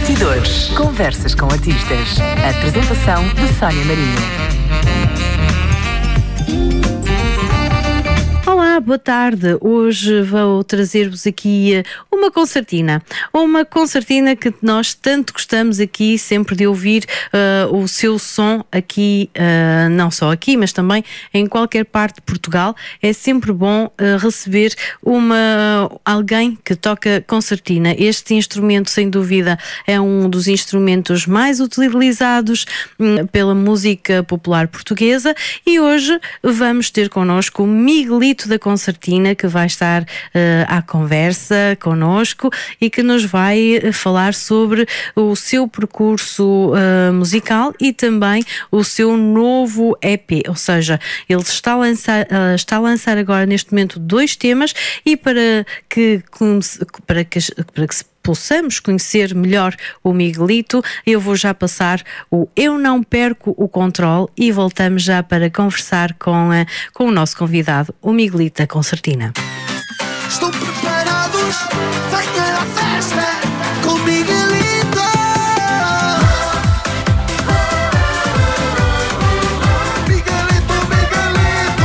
Bastidores. Conversas com artistas. Apresentação de Sónia Marinho. Olá, boa tarde. Hoje vou trazer-vos aqui uma concertina que nós tanto gostamos aqui sempre de ouvir o seu som aqui, não só aqui, mas também em qualquer parte de Portugal. É sempre bom receber alguém que toca concertina. Este instrumento, sem dúvida, é um dos instrumentos mais utilizados pela música popular portuguesa, e hoje vamos ter connosco o Miguelito da Concertina, que vai estar à conversa connosco e que nos vai falar sobre o seu percurso musical e também o seu novo EP, ou seja, ele está a lançar agora neste momento 2 temas, e para que possamos conhecer melhor o Miguelito, eu vou já passar o Eu Não Perco o Controle e voltamos já para conversar com o nosso convidado, o Miguelito da Concertina. Estão preparados? Venha à festa com Miguelito! Miguelito, Miguelito!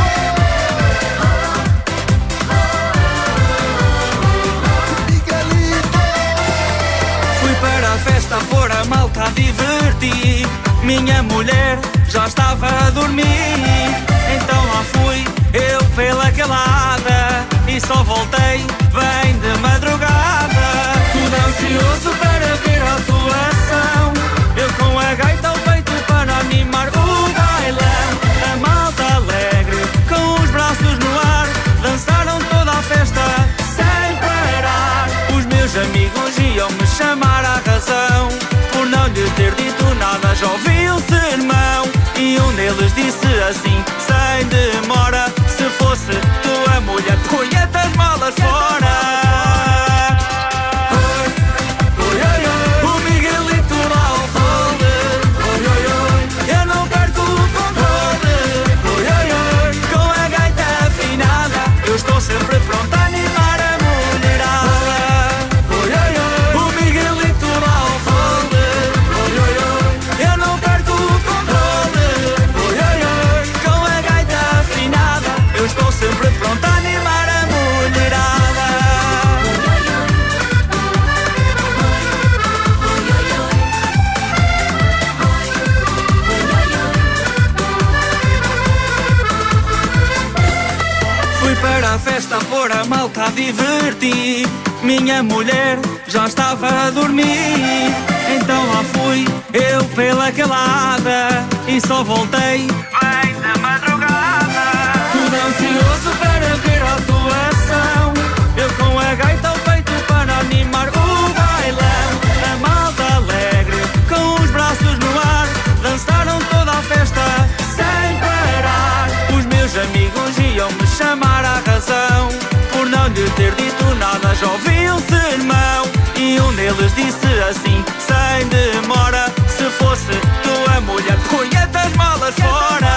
Miguelito! Fui para a festa pôr a malta a divertir. Minha mulher já estava a dormir. Então lá fui eu pela calada e só voltei bem de madrugada. Tudo ansioso para ver a atuação. Eu com a gaita ao peito para animar o bailão. A malta alegre com os braços no ar dançaram toda a festa sem parar. Os meus amigos iam-me chamar à razão por não lhe ter dito nada, já ouvi um sermão. E um deles disse assim, sem demora: se fosse tua mulher, punha-te as malas fora. Oi, oi, oi, o Miguelito lá ao fole. Oi, oi, oi, eu não perco o controle. Oi, oi, oi, com a gaita afinada, eu estou sempre pronta a animar a mulherada. Oi, oi, oi, o Miguelito lá ao fole. Oi, oi, oi, eu não perco o controle. Oi, oi, oi, com a gaita afinada, eu estou sempre pronta a animar a mulherada. Fui para a festa pôr a malta a divertir. Minha mulher já estava a dormir. Então lá fui eu pela calada e só voltei bem de madrugada. Tudo ansioso para ver a atuação. Eu com a gaita ao peito para animar o bailão. A malta alegre com os braços no ar dançaram toda a festa sem parar. Os meus amigos iam-me chamar à razão por não lhe ter dito nada, já ouvi um sermão. E um deles disse assim, sem demora: se fosse tua mulher, punha-te as malas fora.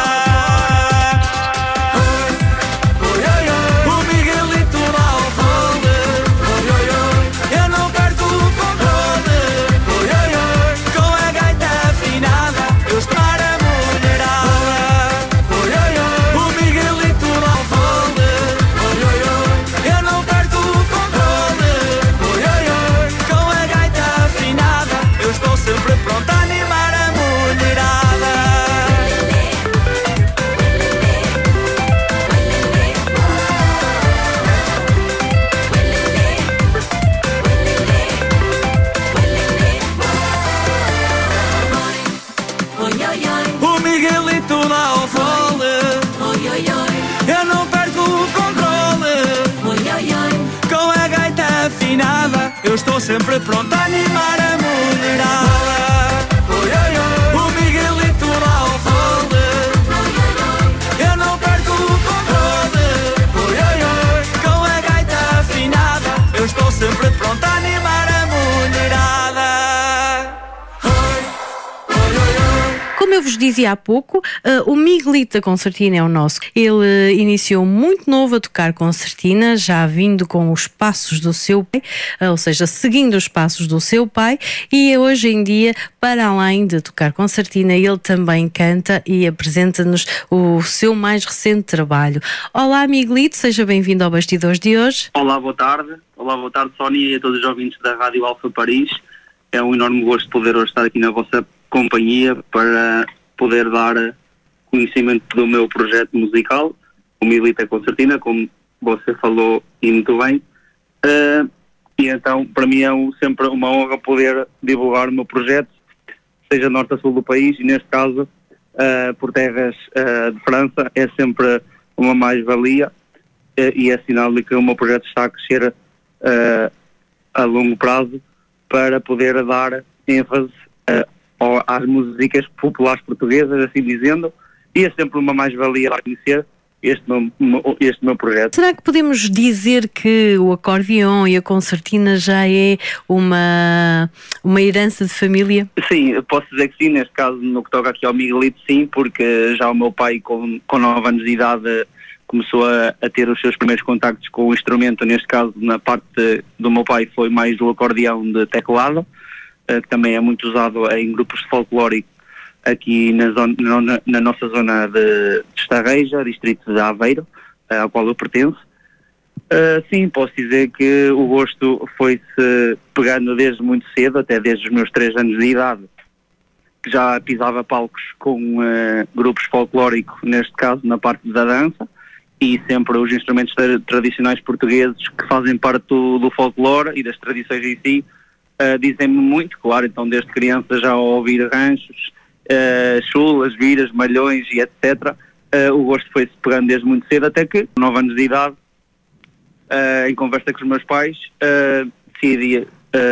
Oi, oi, oi, o Miguelito lá ao fole. Oi, oi, oi, eu não perco o controle. Oi, oi, oi, com a gaita afinada, eu estou a mulherada. Oi, oi, oi, o Miguelito lá ao fole. Oi, oi, oi, eu não perco o controle. Oi, oi, oi, com a gaita afinada, eu estou sempre pronta a animar a mulherada. O Miguelito lá ao fole. Eu não perco o controle. Com a gaita afinada, eu estou sempre pronta a animar a mulherada. Oi, oi, oi, o Miguelito lá ao fole. Eu não perco o controle. Oi, oi, oi, com a gaita afinada, eu estou sempre pronta a animar a mulherada. Como eu vos dizia há pouco, o Miguelito da Concertina é o nosso. Ele iniciou muito novo a tocar concertina, já vindo com os passos do seu pai, ou seja, seguindo os passos do seu pai, e hoje em dia, para além de tocar concertina, ele também canta e apresenta-nos o seu mais recente trabalho. Olá, Miguelito, seja bem-vindo ao Bastidores de hoje. Olá, boa tarde. Olá, boa tarde, Sónia, e a todos os ouvintes da Rádio Alfa Paris. É um enorme gosto poder hoje estar aqui na vossa companhia para poder dar conhecimento do meu projeto musical, o Miguelito da Concertina, como você falou e muito bem. E então, para mim é sempre uma honra poder divulgar o meu projeto, seja norte a sul do país, e neste caso, por terras de França, é sempre uma mais-valia, e é sinal de que o meu projeto está a crescer a longo prazo para poder dar ênfase às músicas populares portuguesas, assim dizendo, e é sempre uma mais-valia a conhecer este meu projeto. Será que podemos dizer que o acordeão e a concertina já é uma herança de família? Sim, posso dizer que sim, neste caso, no que toca aqui ao Miguelito, sim, porque já o meu pai com 9 anos de idade começou a ter os seus primeiros contactos com o instrumento. Neste caso, na parte do meu pai, foi mais o acordeão de teclado, que também é muito usado em grupos de folclore aqui na nossa zona de Estarreja, distrito de Aveiro, ao qual eu pertenço. Sim, posso dizer que o gosto foi-se pegando desde muito cedo, até desde os meus 3 anos de idade, que já pisava palcos com grupos folclóricos, neste caso na parte da dança, e sempre os instrumentos tradicionais portugueses que fazem parte do folclore e das tradições em si, dizem-me muito, claro. Então desde criança já ao ouvir ranchos, chulas, viras, malhões e etc. O gosto foi-se pegando desde muito cedo, até que, com 9 anos de idade, em conversa com os meus pais, decidi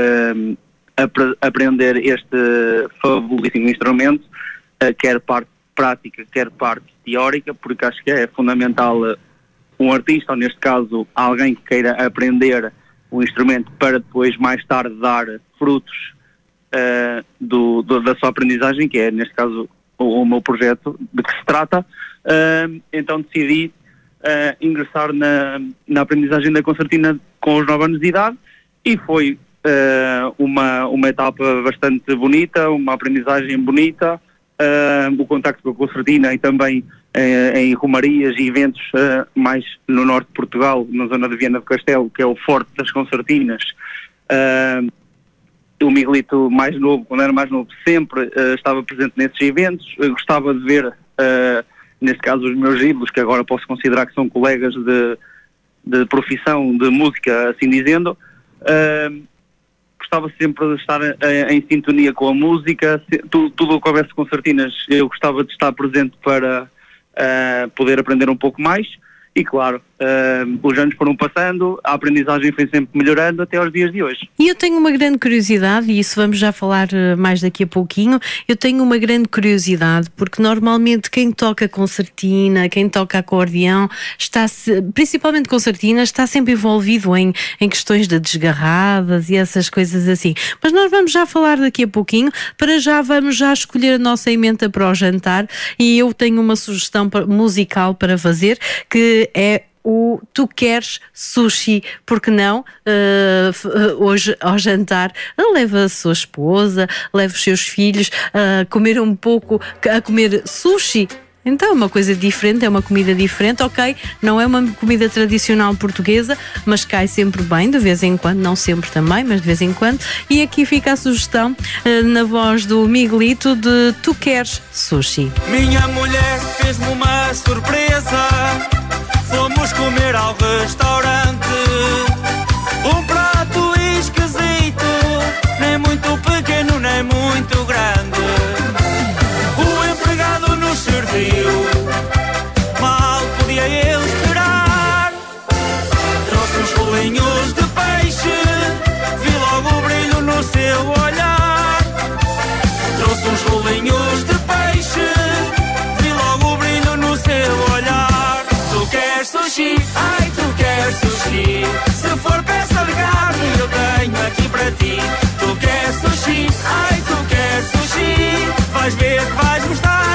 aprender este fabulíssimo instrumento, quer parte prática, quer parte teórica, porque acho que é fundamental um artista, ou neste caso alguém que queira aprender o instrumento para depois mais tarde dar frutos da sua aprendizagem, que é neste caso o meu projeto de que se trata. Então decidi ingressar na aprendizagem da concertina com os 9 anos de idade, e foi uma etapa bastante bonita, uma aprendizagem bonita. O contacto com a concertina e também em romarias e eventos mais no norte de Portugal, na zona de Viana do Castelo, que é o forte das concertinas. O Miguelito mais novo, quando era mais novo, sempre estava presente nesses eventos. Eu gostava de ver, neste caso, os meus ídolos, que agora posso considerar que são colegas de profissão, de música, assim dizendo. Gostava sempre de estar em sintonia com a música. Tudo o que houvesse concertinas, eu gostava de estar presente para poder aprender um pouco mais. E claro, os anos foram passando, a aprendizagem foi sempre melhorando até aos dias de hoje. E eu tenho uma grande curiosidade, e isso vamos já falar mais daqui a pouquinho. Eu tenho uma grande curiosidade, porque normalmente quem toca concertina, quem toca acordeão, principalmente concertina, está sempre envolvido em questões de desgarradas e essas coisas assim. Mas nós vamos já falar daqui a pouquinho. Para já vamos já escolher a nossa emenda para o jantar, e eu tenho uma sugestão musical para fazer, que é o Tu Queres Sushi. Porque não? Hoje ao jantar leva a sua esposa, leva os seus filhos a comer a comer sushi. Então é uma coisa diferente, é uma comida diferente, ok? Não é uma comida tradicional portuguesa, mas cai sempre bem, de vez em quando, não sempre também, mas de vez em quando. E aqui fica a sugestão, na voz do Miguelito, de Tu Queres Sushi. Minha mulher fez-me uma surpresa. Fomos comer ao restaurante, um prato esquisito, nem muito pequeno, nem muito grande. O empregado nos serviu, mal podia ele esperar. Trouxe uns rolinhos de peixe, vi logo o brilho no seu olhar. Trouxe uns rolinhos de peixe, vi logo o brilho no seu olhar. Tu queres sushi? Ai, tu queres sushi? Se for peça de carne, eu tenho aqui para ti. Tu queres sushi? Ai, tu queres sushi? Vais ver que vais gostar.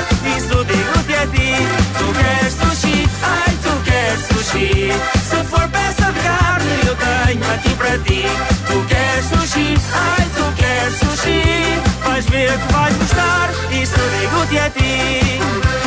digo-te a ti.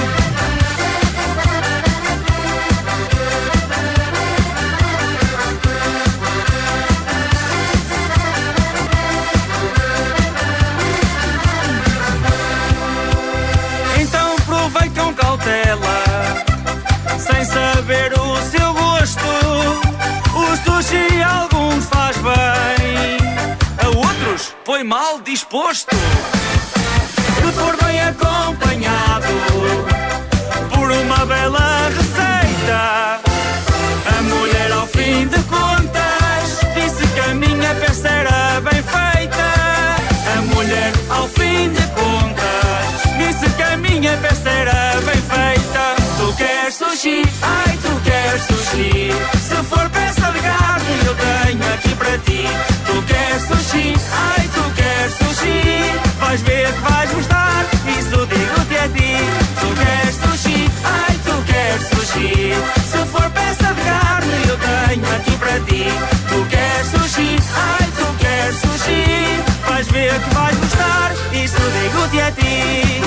Então provei com cautela, sem saber o seu gosto. O sushi a alguns faz bem, a outros põe mal disposto. Se for bem acompanhado por uma bela receita, a mulher ao fim de contas disse que a minha peça era bem feita. A mulher ao fim de contas disse que a minha peça era bem feita. Tu queres sushi? Ai, tu queres sushi? Se for peça de carne eu tenho aqui para ti. Tu queres sushi? Ai, tu queres sushi? Vais ver que vais gostar, isso digo-te a ti. Tu queres sushi? Ai, tu queres sushi? Se for peça de carne eu tenho aqui para ti. Tu queres sushi? Ai, tu queres sushi? Vais ver que vais gostar, isso digo-te a ti.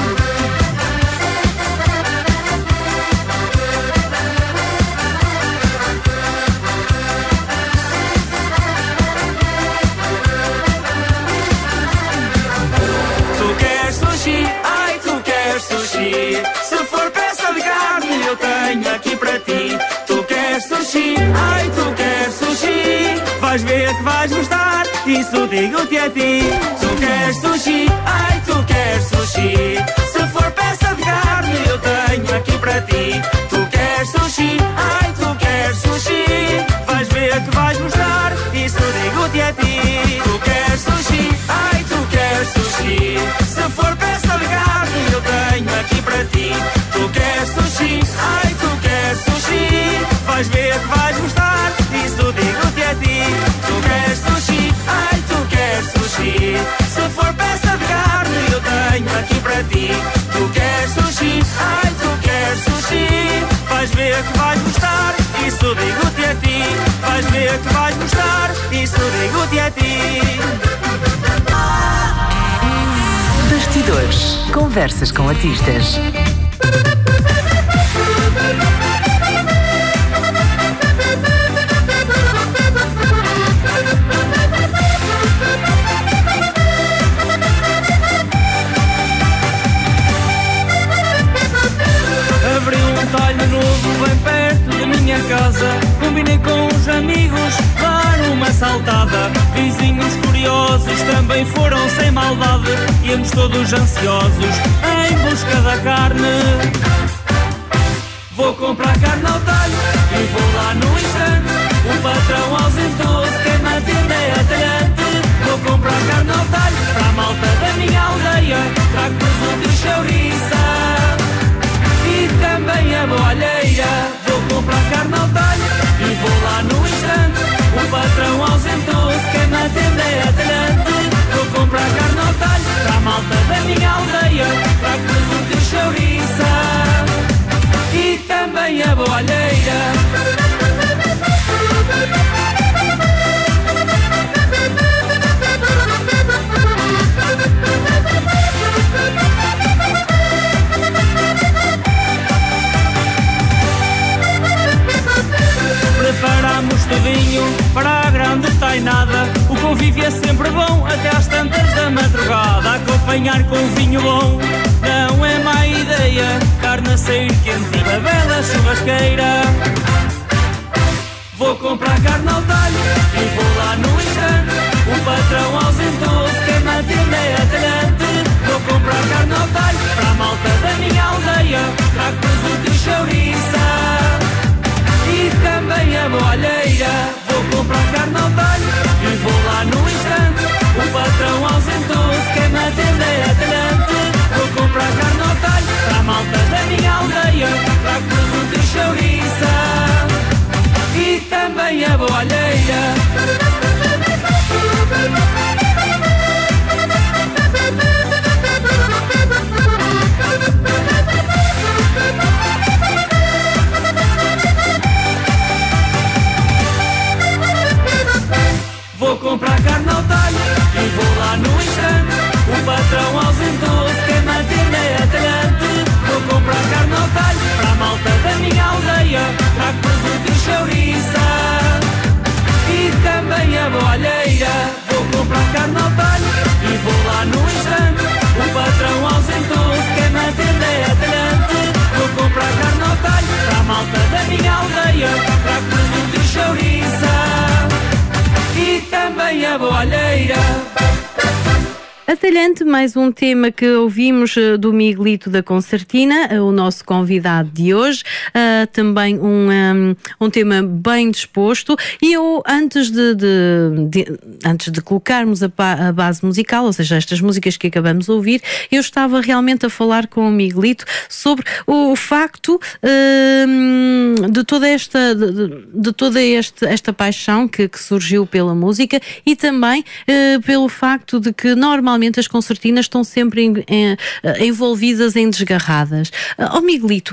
Ai, tu queres sushi? Se for peça de carne eu tenho aqui para ti. Tu queres sushi? Ai, tu queres sushi? Vais ver que vais gostar, isso digo-te a ti. Tu queres sushi? Ai, tu queres sushi? Se for peça de carne eu tenho aqui para ti. Tu queres sushi? Ai, tu queres sushi? Vais ver que vais gostar, isso digo-te a ti. Tu queres sushi? Ai, tu queres sushi? Se for peça de carne eu tenho aqui para ti. Tu queres sushi? Ai, tu queres sushi? Vais ver que vais gostar, isso digo-te a ti. Tu queres sushi? Ai, tu queres sushi? Se for peça de carne eu tenho aqui para ti. Tu queres sushi? Ai, tu queres sushi? Vais ver que vais gostar, isso digo-te a ti. Vais ver que vais gostar, isso digo-te a ti. Bastidores. Conversas com artistas. Abri um talho novo bem perto da minha casa. Combinei com os amigos dar uma saltada. Vizinhos curiosos também foram sem maldade. Íamos todos ansiosos em busca da carne. Vou comprar carne ao talho e vou lá no instante. O patrão ausentou-se, quem me atende é atalhante. Vou comprar carne ao talho para a malta da minha aldeia. Trago presunto e chouriça e também a boalheira. Vou comprar carne ao talho e vou lá no instante. O patrão ausentou-se, quem me atende é atalhante. Vou comprar carne ao talho para a malta da minha aldeia. Trago presunto e chouriça e também a boalheira. Preparamos tudinho para a grande tainada. O convívio é sempre bom até às tantas da madrugada. Acompanhar com vinho bom não é má ideia. Carne a sair quentinha, bela churrasqueira. Vou comprar carne ao talho e vou lá no instante. O patrão ausentou-se, quem me atende é atalhante. Vou comprar carne ao talho para a malta da minha aldeia. Trago presunto e chouriça e também a boalheira. Vou comprar carne ao talho e vou lá no instante. O patrão ausentou-se, quem me atende é atalhante. Vou comprar carne ao talho para a malta da minha aldeia. Trago presunto e chouriça e também a boalheira. carne ao talho e vou lá no instante. O patrão ausentou-se, quer me atender adelante. Vou comprar carne ao talho para a malta da minha aldeia. Trago presunto e chouriça e também a boalheira. Atalhante, mais um tema que ouvimos do Miguelito da Concertina, o nosso convidado de hoje, também um tema bem disposto. E eu, antes de colocarmos a base musical, ou seja, estas músicas que acabamos de ouvir, eu estava realmente a falar com o Miguelito sobre o facto de toda esta paixão que surgiu pela música e também pelo facto de que normalmente as concertinas estão sempre envolvidas em desgarradas. Miguelito,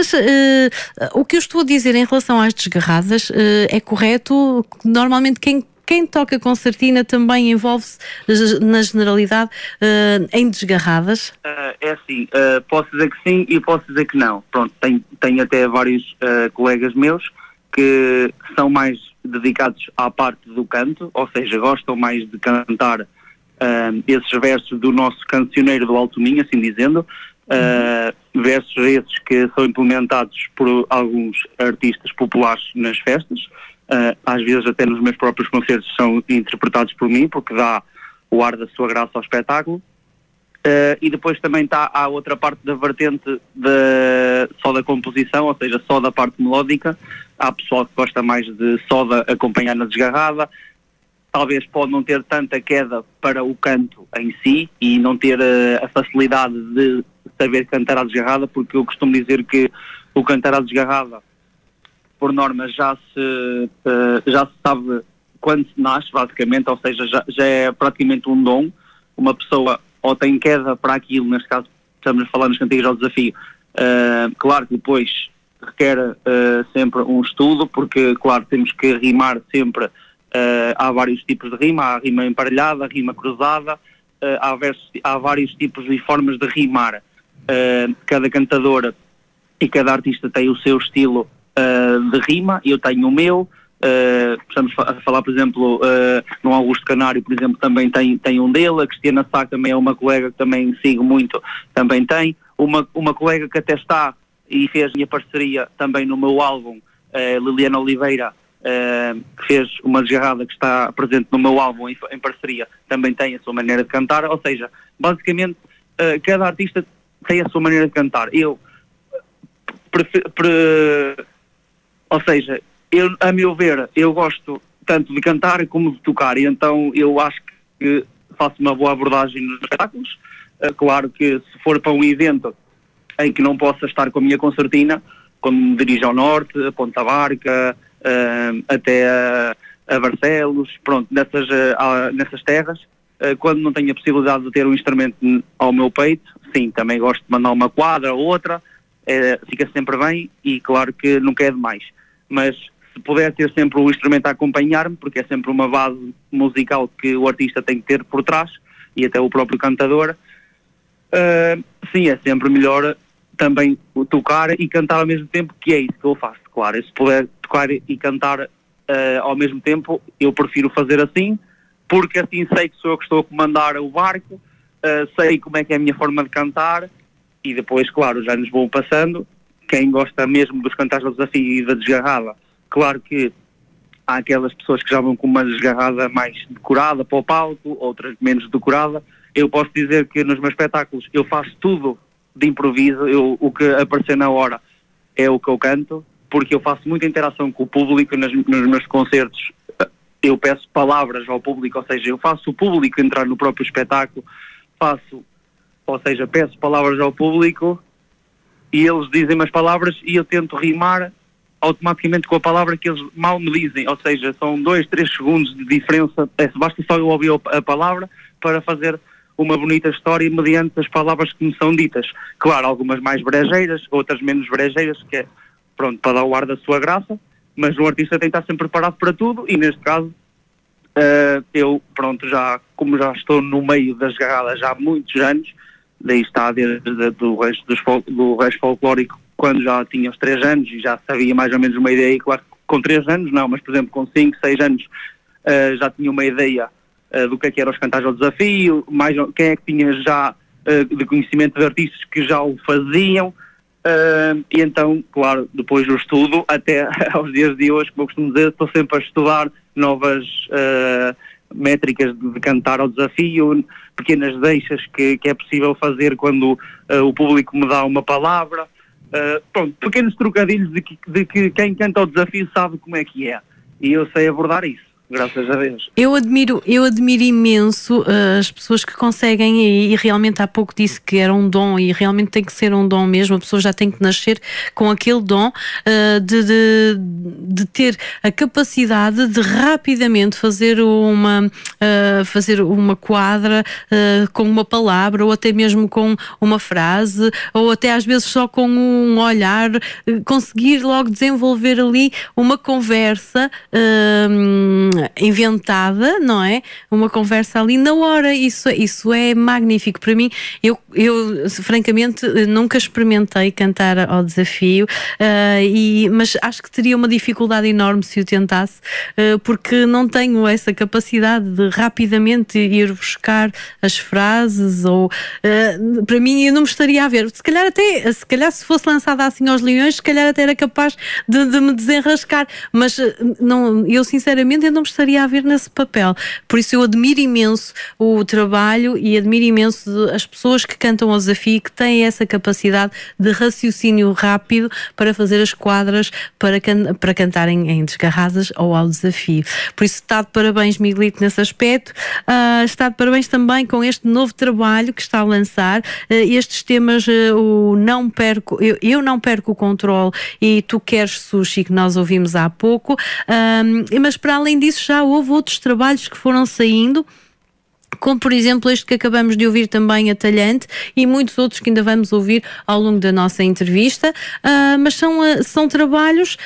o que eu estou a dizer em relação às desgarradas é correto? Normalmente quem toca concertina também envolve-se, na generalidade, em desgarradas? É assim, posso dizer que sim e posso dizer que não. Pronto, tenho até vários colegas meus que são mais dedicados à parte do canto, ou seja, gostam mais de cantar esses versos do nosso cancioneiro do Alto Minho, assim dizendo, versos esses que são implementados por alguns artistas populares nas festas, às vezes até nos meus próprios concertos são interpretados por mim, porque dá o ar da sua graça ao espetáculo. E depois também há outra parte da vertente só da composição, ou seja, só da parte melódica. Há pessoal que gosta mais de só de acompanhar na desgarrada. Talvez pode não ter tanta queda para o canto em si e não ter a facilidade de saber cantar à desgarrada, porque eu costumo dizer que o cantar à desgarrada, por norma, já se sabe quando se nasce, basicamente, ou seja, já é praticamente um dom. Uma pessoa ou tem queda para aquilo, neste caso estamos a falar nos cantigos ao desafio, claro que depois requer sempre um estudo, porque, claro, temos que rimar sempre. Há vários tipos de rima, há rima emparelhada, rima cruzada, há vários tipos e formas de rimar. Cada cantadora e cada artista tem o seu estilo de rima, eu tenho o meu. Estamos a falar, por exemplo, no Augusto Canário, por exemplo, também tem um dele. A Cristiana Sá também é uma colega que também sigo muito, também tem. Uma colega que até está e fez minha parceria também no meu álbum, Liliana Oliveira, que fez uma desgarrada que está presente no meu álbum em parceria, também tem a sua maneira de cantar. Ou seja, basicamente cada artista tem a sua maneira de cantar. Ou seja, a meu ver, eu gosto tanto de cantar como de tocar, e então eu acho que faço uma boa abordagem nos espetáculos. Claro que se for para um evento em que não possa estar com a minha concertina, quando me dirijo ao norte, a Ponta Barca, até a Barcelos, pronto, nessas terras, quando não tenho a possibilidade de ter um instrumento ao meu peito, sim, também gosto de mandar uma quadra ou outra, fica sempre bem, e claro que nunca é demais. Mas se puder ter sempre o instrumento a acompanhar-me, porque é sempre uma base musical que o artista tem que ter por trás, e até o próprio cantador, sim, é sempre melhor também tocar e cantar ao mesmo tempo, que é isso que eu faço, claro. Se puder tocar e cantar ao mesmo tempo, eu prefiro fazer assim, porque assim sei que sou eu que estou a comandar o barco, sei como é que é a minha forma de cantar, e depois, claro, já nos vou passando. Quem gosta mesmo dos cantares do desafio e da desgarrada, claro que há aquelas pessoas que já vão com uma desgarrada mais decorada para o palco, outras menos decorada. Eu posso dizer que nos meus espetáculos eu faço tudo de improviso, o que aparecer na hora é o que eu canto, porque eu faço muita interação com o público nos meus concertos. Eu peço palavras ao público, ou seja, eu faço o público entrar no próprio espetáculo, peço palavras ao público e eles dizem as palavras e eu tento rimar automaticamente com a palavra que eles mal me dizem, ou seja, são 2-3 segundos de diferença, basta só eu ouvir a palavra para fazer uma bonita história mediante as palavras que me são ditas. Claro, algumas mais brejeiras, outras menos brejeiras, que é, pronto, para dar o ar da sua graça, mas o artista tem que estar sempre preparado para tudo, e neste caso, eu, pronto, como já estou no meio das garradas há muitos anos, daí está desde do resto folclórico, quando já tinha os 3 anos e já sabia mais ou menos uma ideia, claro, com 3 anos não, mas por exemplo com 5, 6 anos já tinha uma ideia do que era os Cantares ao Desafio, quem é que tinha já de conhecimento de artistas que já o faziam, e então, claro, depois do estudo, até aos dias de hoje, como eu costumo dizer, estou sempre a estudar novas métricas de cantar ao desafio, pequenas deixas que é possível fazer quando o público me dá uma palavra, pronto, pequenos trocadilhos de que quem canta ao desafio sabe como é que é, e eu sei abordar isso. Graças a Deus. Eu admiro imenso as pessoas que conseguem, e realmente há pouco disse que era um dom, e realmente tem que ser um dom mesmo, a pessoa já tem que nascer com aquele dom de ter a capacidade de rapidamente fazer uma quadra com uma palavra, ou até mesmo com uma frase, ou até às vezes só com um olhar, conseguir logo desenvolver ali uma conversa inventada, não é? Uma conversa ali na hora, isso é magnífico para mim. Eu francamente nunca experimentei cantar ao desafio, mas acho que teria uma dificuldade enorme se o tentasse, porque não tenho essa capacidade de rapidamente ir buscar as frases, ou para mim eu não me estaria a ver, se calhar se fosse lançada assim aos leões, se calhar até era capaz de me desenrascar, mas não, eu sinceramente eu não me estaria a ver nesse papel. Por isso eu admiro imenso o trabalho e admiro imenso as pessoas que cantam ao desafio, que têm essa capacidade de raciocínio rápido para fazer as quadras para cantarem em desgarradas ou ao desafio. Por isso está de parabéns, Miguelito, nesse aspecto. Está de parabéns também com este novo trabalho que está a lançar. Estes temas, eu não perco o controle e Tu Queres Sushi, que nós ouvimos há pouco, mas para além disso já houve outros trabalhos que foram saindo, como por exemplo este que acabamos de ouvir também, Atalhante, e muitos outros que ainda vamos ouvir ao longo da nossa entrevista, mas são trabalhos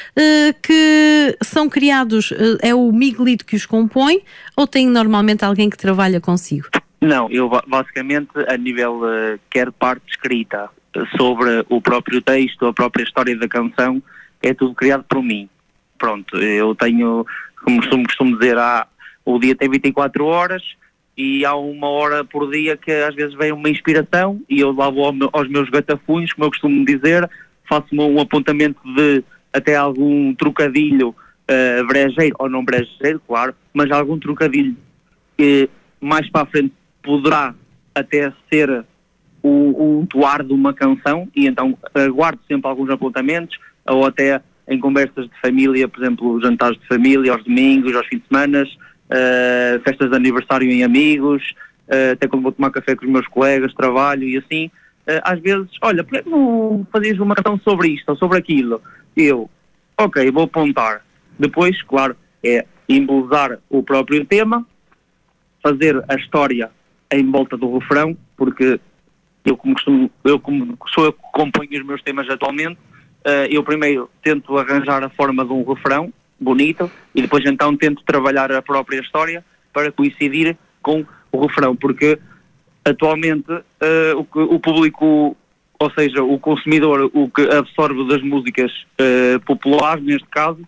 que são criados, é o Miguelito que os compõe, ou tem normalmente alguém que trabalha consigo? Não, eu basicamente a nível quer parte escrita sobre o próprio texto, a própria história da canção, é tudo criado por mim. Pronto, eu tenho, como costumo dizer, o dia tem 24 horas e há uma hora por dia que às vezes vem uma inspiração e eu lá vou aos meus gatafunhos, como eu costumo dizer, faço-me um apontamento de até algum trocadilho brejeiro, ou não brejeiro, claro, mas algum trocadilho que mais para a frente poderá até ser o toar de uma canção, e então guardo sempre alguns apontamentos, ou até em conversas de família, por exemplo, jantares de família, aos domingos, aos fins de semana, festas de aniversário em amigos, até quando vou tomar café com os meus colegas, trabalho e assim, às vezes, olha, por que não fazias uma canção sobre isto ou sobre aquilo? Eu, ok, vou apontar. Depois, claro, é embelezar o próprio tema, fazer a história em volta do refrão, porque como sou eu que componho os meus temas atualmente, eu primeiro tento arranjar a forma de um refrão bonito e depois então tento trabalhar a própria história para coincidir com o refrão, porque atualmente o público, ou seja, o consumidor, o que absorve das músicas populares, neste caso,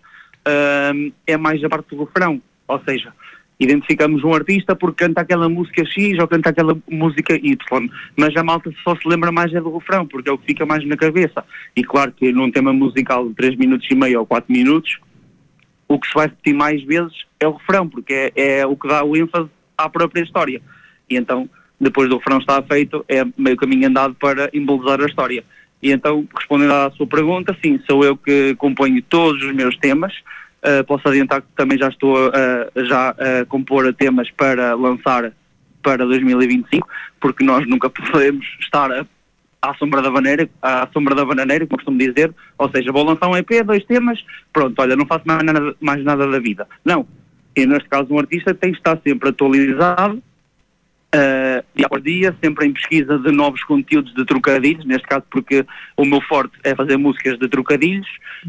é mais a parte do refrão, ou seja, identificamos um artista porque canta aquela música X ou canta aquela música Y, mas a malta só se lembra mais é do refrão, porque é o que fica mais na cabeça. E claro que num tema musical de 3 minutos e meio ou 4 minutos, o que se vai repetir mais vezes é o refrão, porque é o que dá o ênfase à própria história. E então, depois do refrão estar feito, é meio caminho andado para embelezar a história. E então, respondendo à sua pergunta, sim, sou eu que componho todos os meus temas. Posso adiantar que também já estou a compor temas para lançar para 2025, porque nós nunca podemos estar à sombra da bananeira, como costumo dizer, ou seja, vou lançar um EP, 2 temas, pronto, olha, não faço mais nada da vida. Não, e neste caso um artista tem que estar sempre atualizado, dia após dia, sempre em pesquisa de novos conteúdos de trocadilhos, neste caso porque o meu forte é fazer músicas de trocadilhos,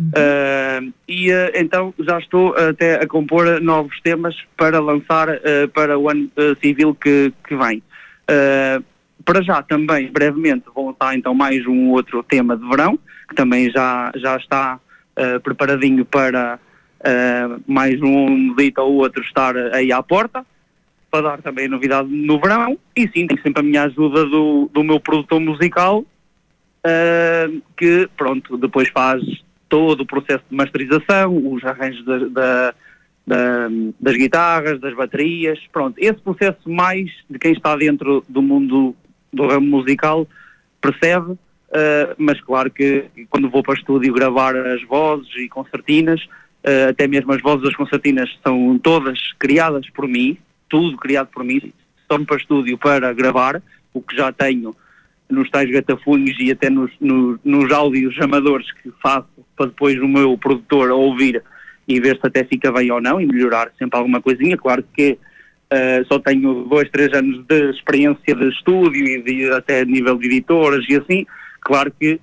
então já estou até a compor novos temas para lançar para o ano civil que vem. Para já também, brevemente, vou lançar então mais um outro tema de verão, que também já está preparadinho para mais um dito ou outro estar aí à porta. para dar também a novidade no verão, e sim, tenho sempre a minha ajuda do meu produtor musical, que, pronto, depois faz todo o processo de masterização, os arranjos das guitarras, das baterias, pronto, esse processo mais de quem está dentro do mundo do ramo musical percebe, mas claro que quando vou para o estúdio gravar as vozes e concertinas, até mesmo as vozes das concertinas são todas criadas por mim, tudo criado por mim, só para o estúdio para gravar, o que já tenho nos tais gatafunhos e até nos áudios amadores que faço para depois o meu produtor ouvir e ver se até fica bem ou não e melhorar sempre alguma coisinha. Claro que só tenho 2-3 anos de experiência de estúdio e até nível de editoras e assim, claro que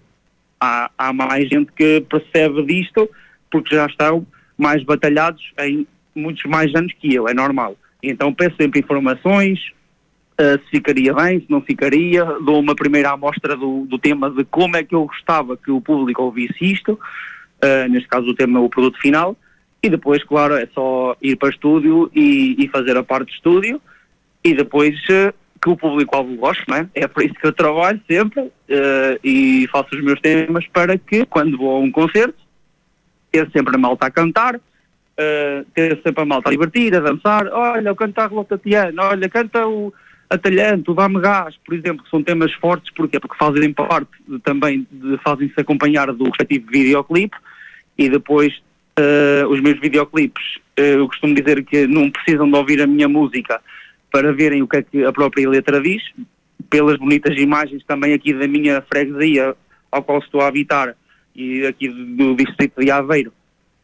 há mais gente que percebe disto porque já estão mais batalhados em muitos mais anos que eu, é normal. Então peço sempre informações, se ficaria bem, se não ficaria, dou uma primeira amostra do tema de como é que eu gostava que o público ouvisse isto, neste caso o tema é o produto final, e depois, claro, é só ir para o estúdio e fazer a parte de estúdio, e depois que o público-alvo goste, não é? É por isso que eu trabalho sempre, e faço os meus temas para que, quando vou a um concerto, ter sempre a malta a cantar, ter sempre a malta a divertir, a dançar, olha, o cantar o Tatiana, olha, canta o Atalhante, o Dá-me Gás, por exemplo, que são temas fortes, porquê? Porque fazem parte também, fazem-se acompanhar do respectivo videoclipe, e depois os meus videoclipes, eu costumo dizer que não precisam de ouvir a minha música para verem o que é que a própria letra diz, pelas bonitas imagens também aqui da minha freguesia ao qual estou a habitar, e aqui do distrito de Aveiro,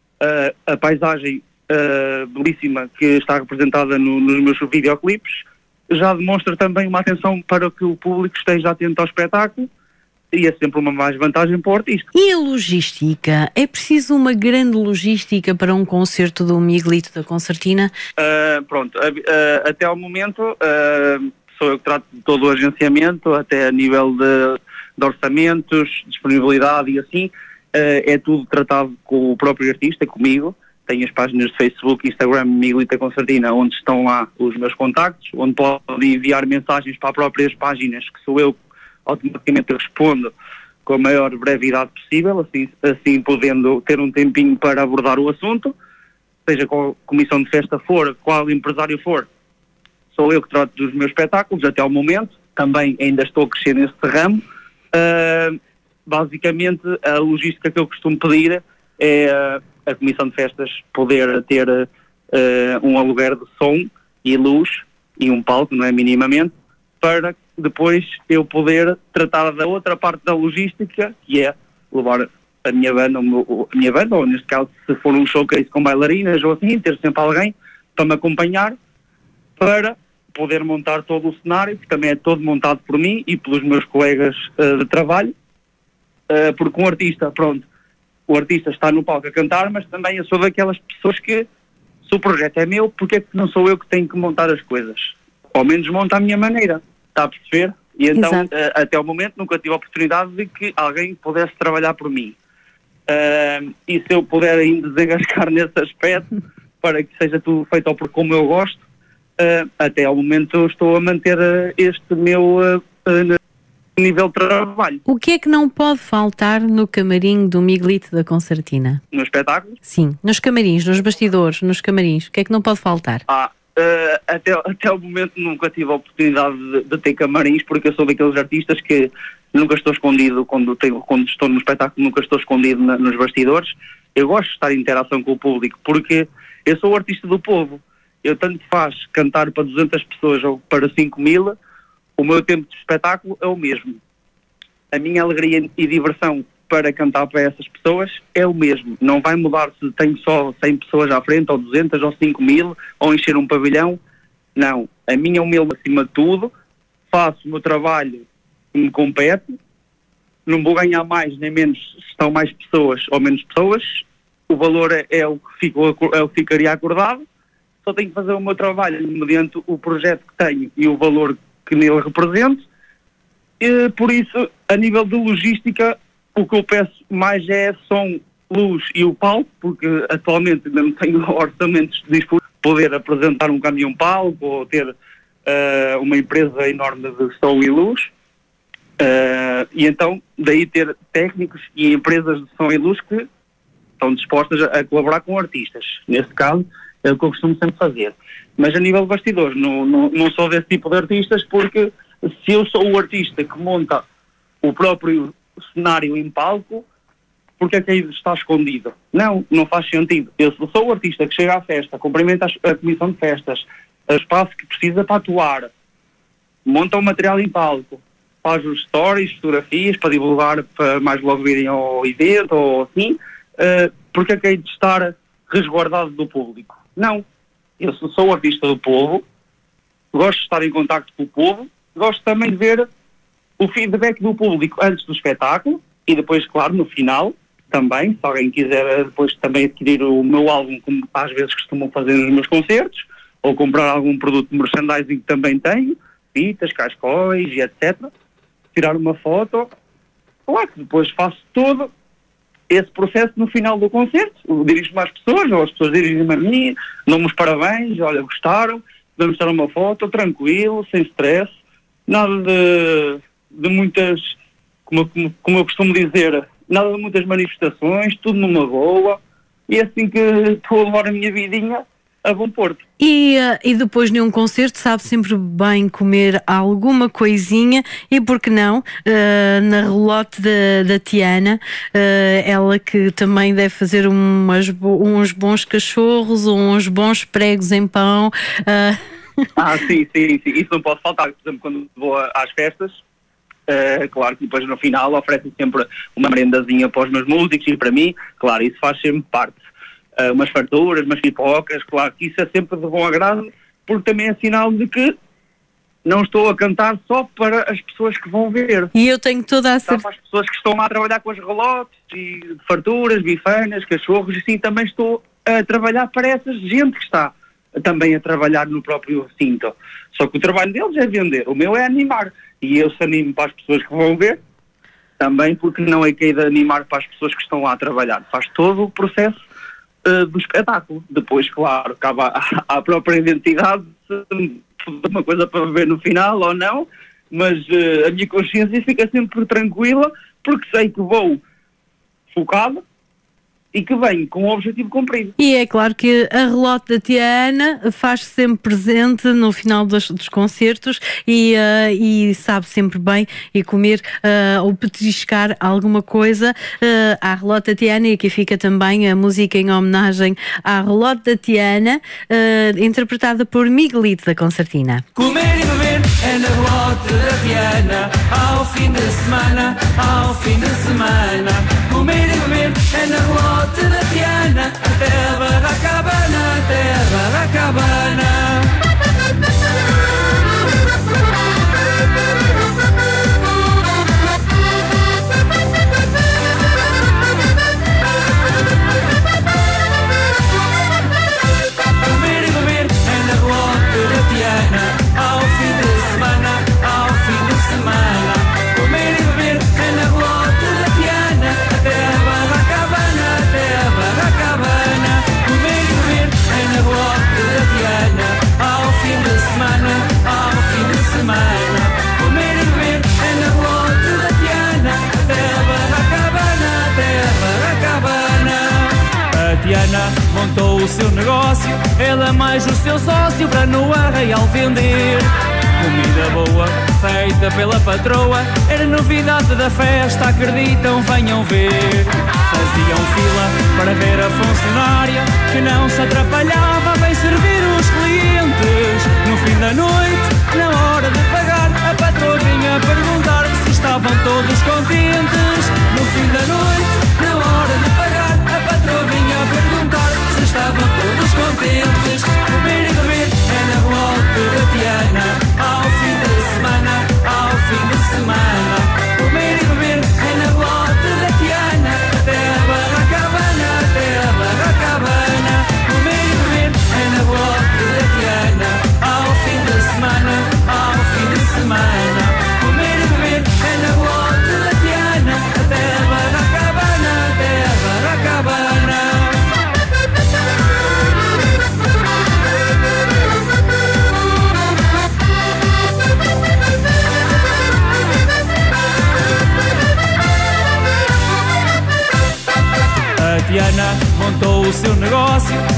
a paisagem belíssima que está representada nos meus videoclipes já demonstra também uma atenção para que o público esteja atento ao espetáculo, e é sempre uma mais vantagem para o artista. E a logística? É preciso uma grande logística para um concerto do Miguelito da Concertina? Pronto, até ao momento sou eu que trato de todo o agenciamento, até a nível de orçamentos, disponibilidade e assim, é tudo tratado com o próprio artista, comigo. Tenho as páginas de Facebook e Instagram Miguelito da Concertina, onde estão lá os meus contactos, onde pode enviar mensagens para as próprias páginas, que sou eu automaticamente respondo com a maior brevidade possível, assim podendo ter um tempinho para abordar o assunto, seja qual comissão de festa for, qual empresário for, sou eu que trato dos meus espetáculos até ao momento, também ainda estou a crescer nesse ramo. Basicamente a logística que eu costumo pedir é a comissão de festas poder ter um aluguer de som e luz e um palco, não é, minimamente, para depois eu poder tratar da outra parte da logística, que é levar a minha banda, ou neste caso, se for um showcase com bailarinas ou assim, ter sempre alguém para me acompanhar, para poder montar todo o cenário, que também é todo montado por mim e pelos meus colegas de trabalho, porque um artista, pronto, o artista está no palco a cantar, mas também eu sou daquelas pessoas que, se o projeto é meu, porque é que não sou eu que tenho que montar as coisas? Ao menos monta à minha maneira. Está a perceber? E então, até o momento, nunca tive a oportunidade de que alguém pudesse trabalhar por mim. E se eu puder ainda desengascar nesse aspecto, para que seja tudo feito como eu gosto, até ao momento estou a manter este meu nível de trabalho. O que é que não pode faltar no camarim do Miguelito da Concertina? No espetáculo? Sim, nos camarins, nos bastidores, nos camarins. O que é que não pode faltar? Até o momento nunca tive a oportunidade de ter camarins, porque eu sou daqueles artistas que nunca estou escondido quando estou no espetáculo, nunca estou escondido nos bastidores. Eu gosto de estar em interação com o público, porque eu sou o artista do povo. Eu tanto faz cantar para 200 pessoas ou para 5.000, o meu tempo de espetáculo é o mesmo. A minha alegria e diversão para cantar para essas pessoas é o mesmo. Não vai mudar se tenho só 100 pessoas à frente, ou 200, ou 5.000, ou encher um pavilhão. Não. A minha humilde acima de tudo, faço o meu trabalho que me compete, não vou ganhar mais nem menos se estão mais pessoas ou menos pessoas, o valor é o que ficaria acordado, só tenho que fazer o meu trabalho mediante o projeto que tenho e o valor que nele represento, e por isso, a nível de logística, o que eu peço mais é som, luz e o palco, porque atualmente ainda não tenho orçamentos disponíveis poder apresentar um caminhão-palco ou ter uma empresa enorme de som e luz. E então, daí ter técnicos e empresas de som e luz que estão dispostas a colaborar com artistas. Neste caso, é o que eu costumo sempre fazer. Mas a nível de bastidores, não sou desse tipo de artistas, porque se eu sou o artista que monta o próprio cenário em palco, porque é que aí está escondido? Não faz sentido. Eu sou o artista que chega à festa, cumprimenta a comissão de festas, o espaço que precisa para atuar, monta o material em palco, faz os stories, fotografias para divulgar, para mais logo virem ao evento ou assim, porque é que hei de estar resguardado do público? Não. Eu sou o artista do povo, gosto de estar em contacto com o povo, gosto também de ver o feedback do público antes do espetáculo e depois, claro, no final também, se alguém quiser depois também adquirir o meu álbum, como às vezes costumam fazer nos meus concertos, ou comprar algum produto de merchandising que também tenho, fitas, cascóis e etc. Tirar uma foto, claro que depois faço todo esse processo no final do concerto, dirijo-me às pessoas, ou as pessoas dirigem-me a mim, dão-me os parabéns, olha, gostaram, vamos tirar uma foto, tranquilo, sem stress, nada de muitas, como eu costumo dizer, nada de muitas manifestações, tudo numa boa, e é assim que estou a levar a minha vidinha a bom porto. E depois de um concerto sabe sempre bem comer alguma coisinha e por que não, na relote da Tiana, ela que também deve fazer uns bons cachorros ou uns bons pregos em pão. Sim, isso não pode faltar. Por exemplo, quando vou às festas, claro que depois no final oferecem sempre uma merendazinha para os meus músicos e para mim, claro, isso faz sempre parte. Umas farturas, umas pipocas, claro que isso é sempre de bom agrado, porque também é sinal de que não estou a cantar só para as pessoas que vão ver. E eu tenho toda a certeza. Para as pessoas que estão lá a trabalhar com as relotes, e farturas, bifanas, cachorros, e sim, também estou a trabalhar para essa gente que está também a trabalhar no próprio recinto. Só que o trabalho deles é vender, o meu é animar. E eu se animo para as pessoas que vão ver, também porque não é que é de animar para as pessoas que estão lá a trabalhar. Faz todo o processo do espetáculo. Depois, claro, acaba a própria identidade, uma coisa para ver no final ou não, mas a minha consciência fica sempre tranquila, porque sei que vou focado e que venho com o objetivo cumprido. E é claro que a relote da Tiana faz sempre presente no final dos concertos e sabe sempre bem e comer ou petiscar alguma coisa à relote da Tiana, e aqui fica também a música em homenagem à relote da Tiana, interpretada por Miguelito da Concertina. Comer e beber é na relote da Tiana, ao fim de semana, ao fim de semana. Comer e beber é na relote da Tiana, até a Barracabana, até a Barracabana. Comer e beber é na relote da Tiana, ao fim de semana, ao fim de semana. Comer e beber é na relote da Tiana, até a Barracabana, até a Barracabana. Comer e beber é na relote da Tiana, ao fim de semana, ao fim de semana. Comer e beber é na relote da Tiana, até a Barracabana, até a Barracabana. A Tiana montou o seu negócio, ela mais o seu sócio, para no Arraial vender comida boa, feita pela patroa. Era novidade da festa, acreditam, venham ver. Faziam fila para ver a funcionária, que não se atrapalhava, bem servir os clientes. No fim da noite, na hora de pagar, a patroa vinha perguntar se estavam todos contentes. No fim da noite, na hora de pagar, a patroa vinha perguntar se estavam todos contentes. Comer e beber é na relote da Tiana, ao fim de semana, ao fim de semana. Comer e beber é na relote da Tiana, até a Barracabana, até a Barracabana. Comer e beber é na relote da Tiana, ao fim de semana, ao fim de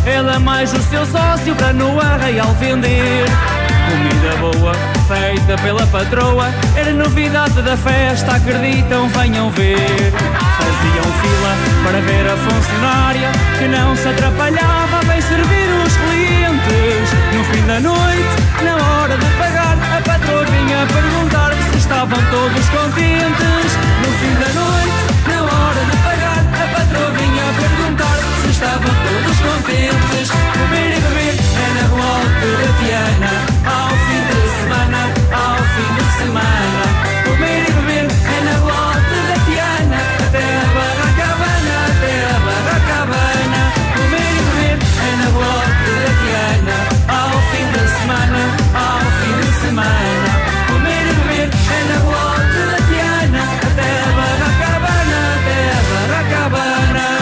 Ela mais o seu sócio para no arraial vender. Comida boa, feita pela patroa, era novidade da festa, acreditam, venham ver. Faziam fila para ver a funcionária, que não se atrapalhava a bem servir os clientes. No fim da noite, na hora de pagar, a patroa vinha perguntar se estavam todos contentes. No fim da noite, na hora de pagar, a patroa vinha perguntar se estavam todos contentes. Comer e beber é na volta da Tiana, ao fim de semana, ao fim de semana. Comer e beber é na volta da Tiana, até a Barracabana, até a Barracabana. Comer e beber é na volta da Tiana, ao fim de semana, ao fim de semana. Comer e beber é na volta da Tiana, até a Barracabana, até a Barracabana.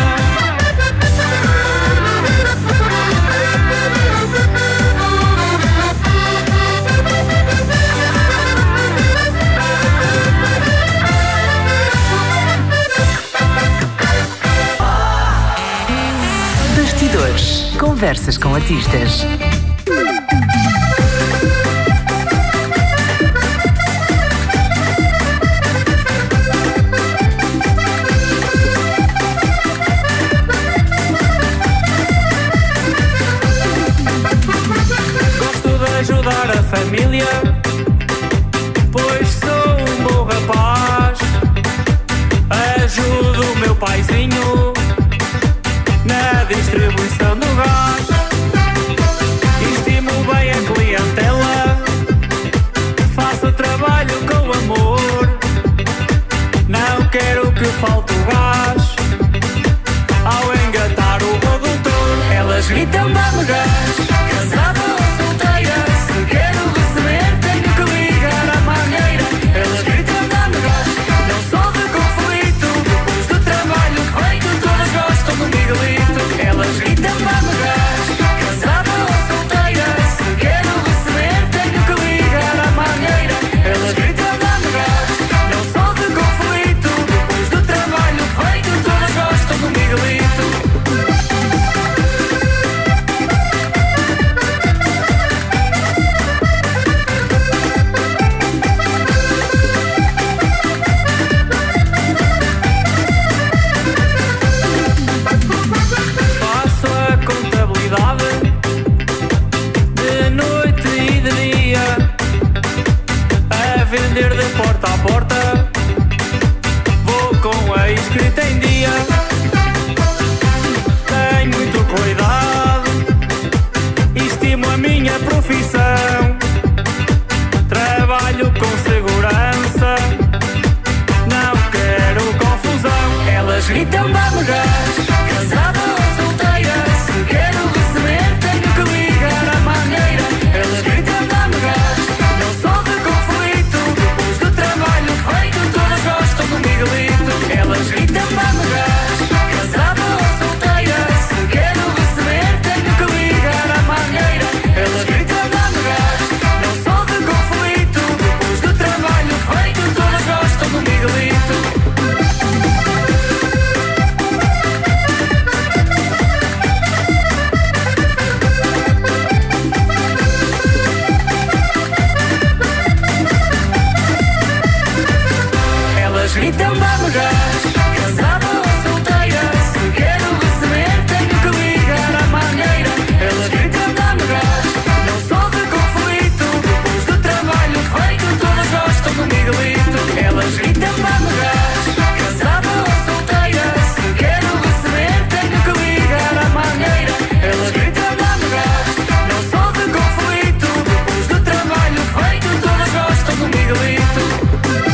Bastidores. Conversas com artistas. Gosto de ajudar a família, pois sou um bom rapaz. Ajudo o meu paizinho na distribuição do gás. Estimo bem a clientela, faço trabalho com amor. Não quero que falte o gás ao engatar o redutor. Elas gritam, dá-me gás, casada ou solteira. Se quero receber, tenho que ligar à mangueira. Elas gritam, dá-me gás, não sou de conflito. Depois do trabalho feito, todas gostam do Miguelito. Elas gritam, dá-me gás, casada ou solteira. Se quero receber, tenho que ligar à mangueira. Elas gritam, dá-me gás, não sou de conflito. Depois do trabalho feito, todas gostam do Miguelito. Faço a contabilidade de noite e de dia, a vender de porta a porta. Vou com a escrita em dia. Tenho muito cuidado, estimo a minha profissão. Trabalho com segurança, não quero confusão. Elas gritam, dá-me gás, casada ou solteira. Se quero receber, tenho que ligar à mangueira. Elas gritam, dá-me gás, não sou de conflito. Depois do trabalho feito, todas gostam do Miguelito. Elas gritam, dá-me gás, casada ou solteira. Se quero receber, tenho que ligar à mangueira. Elas gritam, dá-me gás, não sou de conflito. Depois do trabalho feito, todas gostam do Miguelito. Elas gritam, dá-me gás, casada ou solteira. Se quero receber, tenho que ligar à mangueira. Elas gritam, dá-me gás, não sou de conflito. Depois do trabalho feito, todas gostam do Miguelito. Elas gritam, dá-me gás, casada ou solteira. Se quero receber, tenho que ligar à mangueira. Elas gritam, dá-me gás, não sou de conflito. Depois do trabalho feito, todas gostam do Miguelito.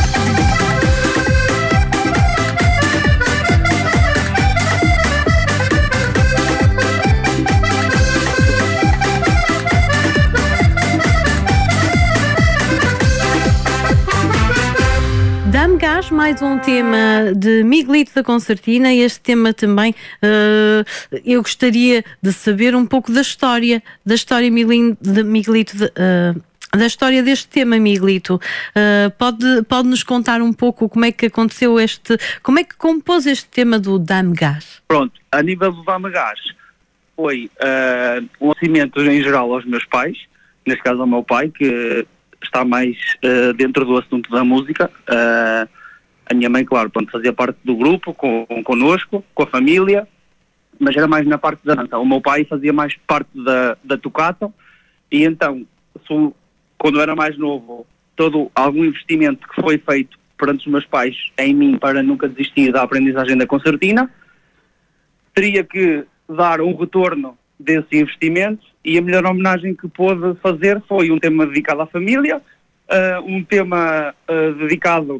Dá-me gás, mais um tema de Miguelito da Concertina. Este tema também eu gostaria de saber um pouco da história de Miguelito, da história deste tema, Miguelito. Pode-nos contar um pouco como é que aconteceu como é que compôs este tema do Dá-me gás? Pronto, a nível do Dá-me gás, foi um agradecimento em geral aos meus pais, neste caso ao meu pai, que está mais dentro do assunto da música. A minha mãe, claro, pronto, fazia parte do grupo, connosco, com a família, mas era mais na parte da dança. O meu pai fazia mais parte da tocata, e então, quando eu era mais novo, todo algum investimento que foi feito perante os meus pais em mim para nunca desistir da aprendizagem da concertina, teria que dar um retorno desse investimento, e a melhor homenagem que pôde fazer foi um tema dedicado à família, um tema dedicado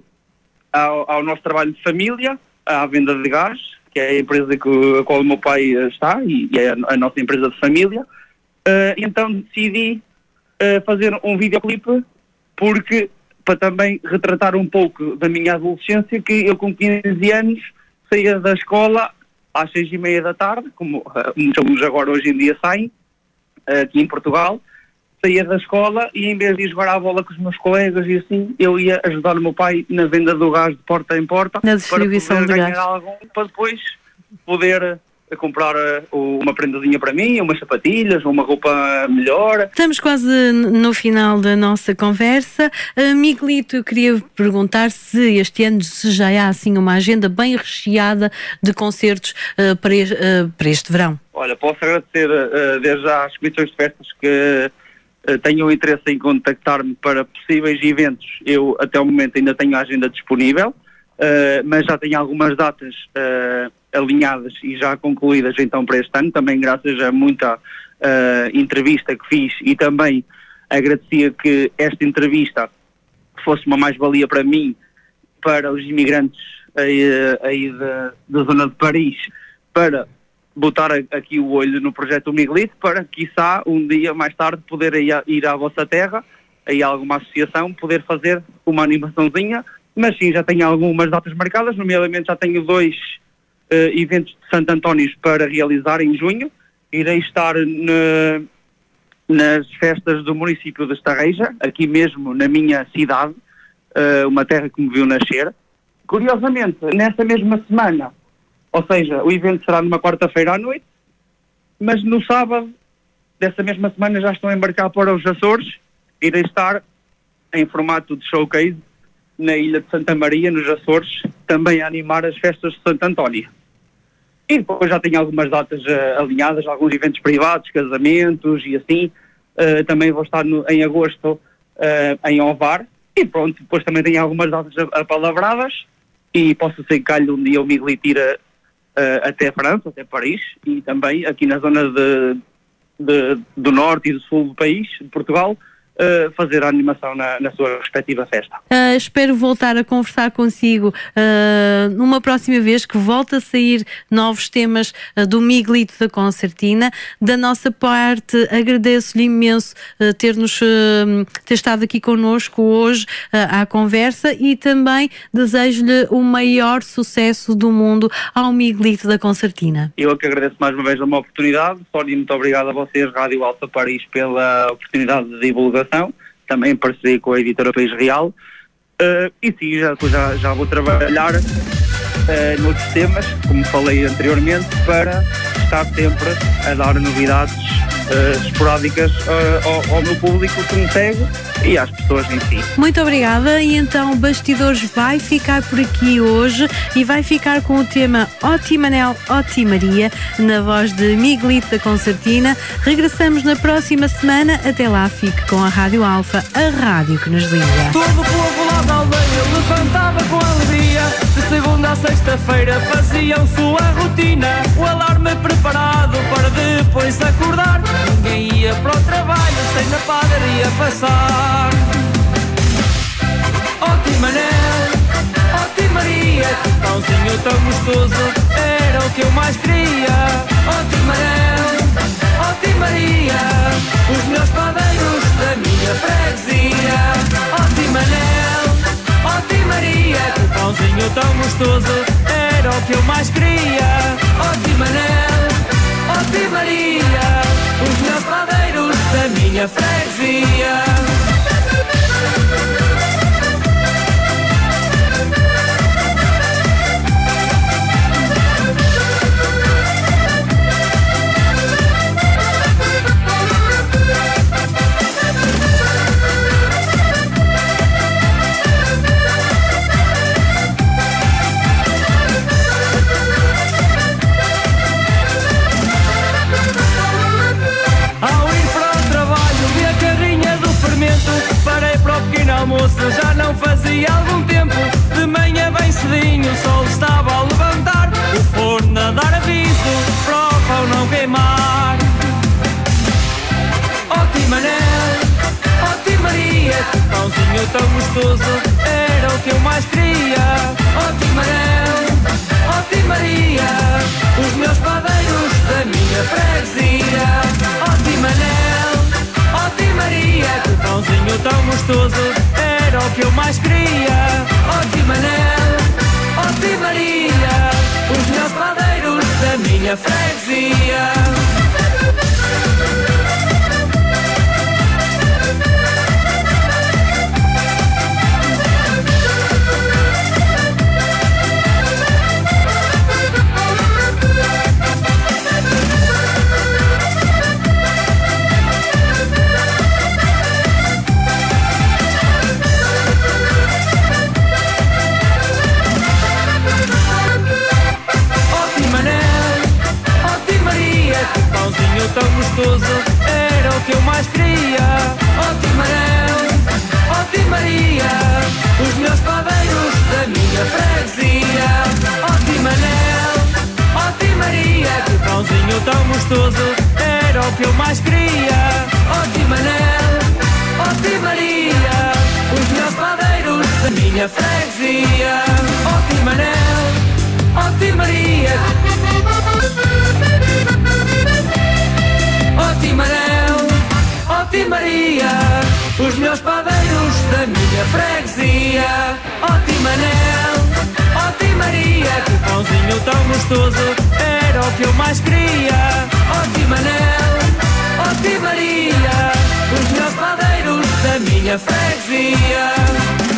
ao nosso trabalho de família, à venda de gás, que é a empresa a qual o meu pai está, e é a nossa empresa de família. Então decidi fazer um videoclipe, porque para também retratar um pouco da minha adolescência, que eu com 15 anos saía da escola às 6:30 da tarde, como muitos alunos agora hoje em dia saem, aqui em Portugal, saía da escola e em vez de ir jogar à bola com os meus colegas e assim, eu ia ajudar o meu pai na venda do gás de porta em porta, na distribuição para poder de ganhar gás, algum, para depois poder comprar uma prendazinha para mim, umas sapatilhas, uma roupa melhor. Estamos quase no final da nossa conversa. Miguelito, eu queria perguntar se este ano se já há assim uma agenda bem recheada de concertos para este verão. Olha, posso agradecer desde já às comissões de festas que tenham interesse em contactar-me para possíveis eventos. Eu até o momento ainda tenho a agenda disponível, mas já tenho algumas datas alinhadas e já concluídas então para este ano, também graças a muita entrevista que fiz, e também agradecia que esta entrevista fosse uma mais-valia para mim, para os imigrantes aí da zona de Paris, para botar aqui o olho no projeto do Miguelito, para quiçá um dia mais tarde poder ir à vossa terra, aí a alguma associação, poder fazer uma animaçãozinha. Mas sim, já tenho algumas datas marcadas, nomeadamente já tenho 2 eventos de Santo António para realizar em junho. Irei estar nas festas do município de Estarreja, aqui mesmo na minha cidade, uma terra que me viu nascer. Curiosamente, nessa mesma semana, ou seja, o evento será numa quarta-feira à noite, mas no sábado dessa mesma semana já estou a embarcar para os Açores. Irei estar em formato de showcase na ilha de Santa Maria, nos Açores, também a animar as festas de Santo António. E depois já tenho algumas datas alinhadas, alguns eventos privados, casamentos e assim. Também vou estar em agosto em Ovar. E pronto, depois também tenho algumas datas apalavradas, e posso ser que calhe um dia o Miguelito ir até França, até Paris, e também aqui na zona do norte e do sul do país, de Portugal, fazer a animação na sua respectiva festa. Espero voltar a conversar consigo numa próxima vez, que volte a sair novos temas do Miguelito da Concertina. Da nossa parte, agradeço-lhe imenso ter estado aqui connosco hoje à conversa, e também desejo-lhe o maior sucesso do mundo ao Miguelito da Concertina. Eu é que agradeço mais uma vez a oportunidade. Sónia, muito obrigado a vocês, Rádio Alfa Paris, pela oportunidade de divulgação, também em parceria com a editora País Real. E sim, já vou trabalhar noutros temas, como falei anteriormente, para estar sempre a dar novidades esporádicas ao meu público que me segue e às pessoas em si. Muito obrigada. E então Bastidores vai ficar por aqui hoje, e vai ficar com o tema Ó Ti Manel, Ó Ti Maria, na voz de Miguelito da Concertina. Regressamos na próxima semana. Até lá, fique com a Rádio Alfa, a rádio que nos liga. Todo o povo lá da aldeia levantava com alegria. De segunda a sexta-feira faziam sua rotina. O alarme preparado para depois acordar. Ninguém ia para o trabalho sem na padaria passar. Ó Ti Manel, ó Ti Maria, que pãozinho tão gostoso era o que eu mais queria. Ó Ti Manel, ó Ti Maria, os meus padeiros da minha freguesia. Ó Ti Manel, ó Ti Maria, que pãozinho tão gostoso era o que eu mais queria. Ó Ti Manel, ó Ti Maria, os meus padeiros da minha freguesia. fazia algum tempo, de manhã bem cedinho, o sol estava a levantar, o forno a dar aviso para o pão não queimar. Oh Tim Manel, oh Tim Maria, que pãozinho tão gostoso, era o que eu mais queria. Oh Tim Manel, oh Tim Maria, os meus padeiros da minha freguesia. Oh Tim Manel, oh Tim Maria, que pãozinho tão gostoso, era o que eu mais queria. Oh Tim Manel, oh Tim Maria, os meus padeiros da minha freguesia. Pãozinho tão gostoso, era o que eu mais queria. Oh Tim Manel, oh Tim Maria, os meus padeiros da minha freguesia. Oh Tim Manel, oh Tim Maria, que pãozinho tão gostoso, era o que eu mais queria. Oh Tim Manel, oh Tim Maria, os meus padeiros da minha freguesia. Oh Tim Manel, oh Tim Maria, oh Tim Manel, oh Tim Maria, os meus padeiros da minha freguesia. Oh Tim Manel, oh Tim Maria, que pãozinho tão gostoso, era o que eu mais queria. Oh Tim Manel, oh Tim Maria, os meus padeiros da minha freguesia.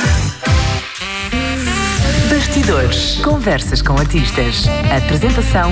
Bastidores. Conversas com artistas. Apresentação